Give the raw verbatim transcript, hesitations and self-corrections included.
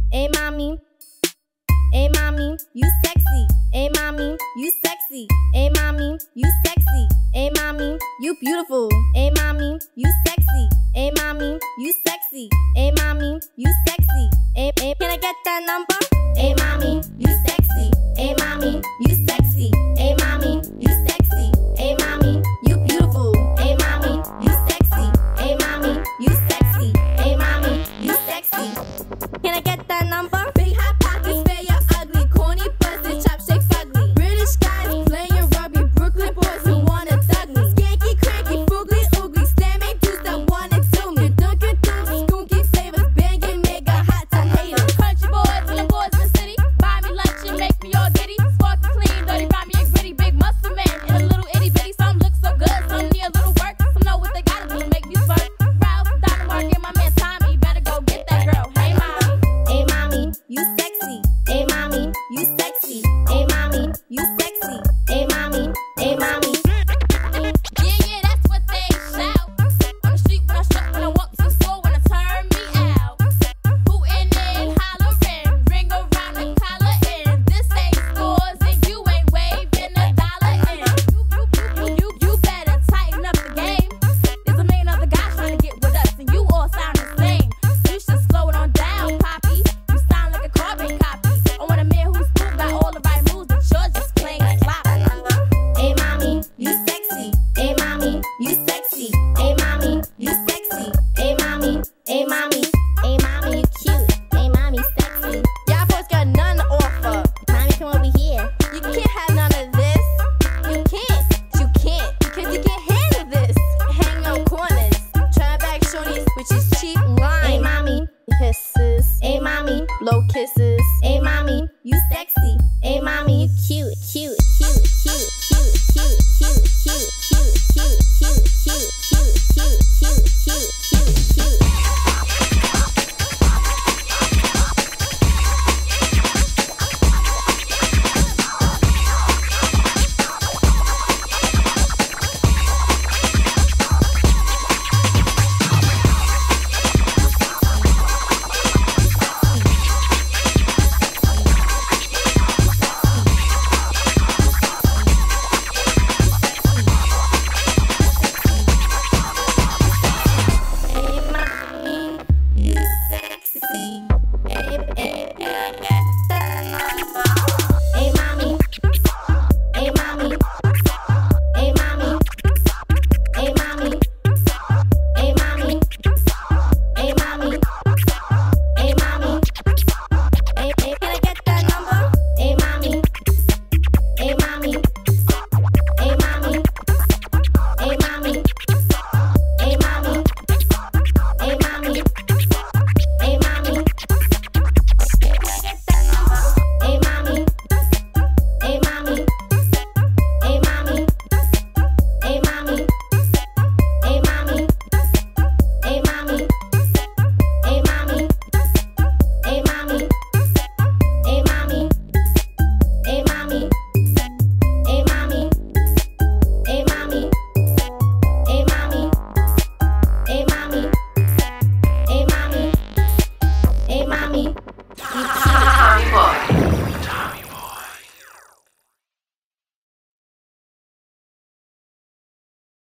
Hey mommy, hey mommy, you sexy. Hey mommy, you sexy. Hey mommy, you sexy. Hey mommy, you beautiful. Hey mommy, you sexy. Hey mommy, you sexy. Hey mommy, you sexy. Hey, hey, can I get that number? Hey mommy, you sexy. Hey mommy, you sexy. Hey mommy, you sexy. Hey mommy, you beautiful. Hey mommy, you sexy. Hey mommy, you sexy. Hey mommy, you sexy. Can I get that number? Big hot pockets, fair you're ugly. Corny busted, chopsticks ugly. British guys playing rugby. Brooklyn boys who wanna thug me. Skanky, cranky, foogly, oogly. Slamming dudes that wanna do me. Dunkin' Doobs, skunky flavors. Banging mega hot to haters. Country boys, little boys in the city. Buy me lunch and make me all giddy. Spark clean, dirty, rhyme and gritty. Big muscle man and a little itty bitty. Some look so good, some need a little work. Some know what they gotta do to make me spark. Ralph, Dynamite, and my man Tommy. Better go get that girl. Hey mommy. Hey mommy, you sexy. Hey mommy, you sexy. Hey mommy, you sexy. Hey mommy, hey mommy. Yeah, yeah, that's what they shout. On the street when I shop, when I walk to the store, when I turn me out. Who in there hollering? Ring around the collar in. This ain't scores and you ain't waving a dollar in. You, you, you, you, you better tighten up the game. There's a million other guys trying to get with us and you all sound the same. You should slow it on down, Poppy. You sound like a carbon copy. I want a man who's smooth, got all the right moves, but you're just plain sloppy. Hey mommy, you sexy. Hey mommy, you sexy. Hey mommy, you sexy. Hey mommy, hey mommy. Hey mommy, you cute. Hey mommy, sexy. Y'all boys got none to offer. Mommy, come over here. You can't have none of this. You can't. You can't. Because you can't handle this. Hang on corners. Try back shorties, which is cheap line. Hey mommy, Hisses. hey mommy. Blow kisses. Hey mommy, you sexy. Hey mommy, you